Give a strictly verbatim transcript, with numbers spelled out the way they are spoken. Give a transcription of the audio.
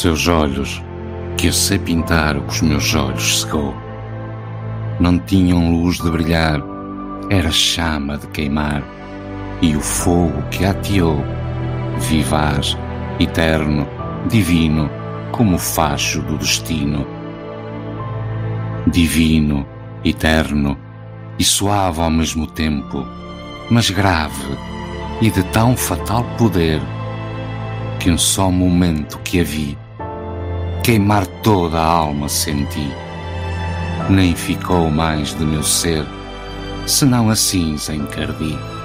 Seus olhos, que eu sei pintar o que os meus olhos cegou, não tinham luz de brilhar, era chama de queimar, e o fogo que ateou, vivaz, eterno, divino, como o facho do destino. Divino, eterno e suave ao mesmo tempo, mas grave e de tão fatal poder, que um só momento que a vi, queimar toda a alma senti. Nem ficou mais de meu ser, senão a cinza encardi.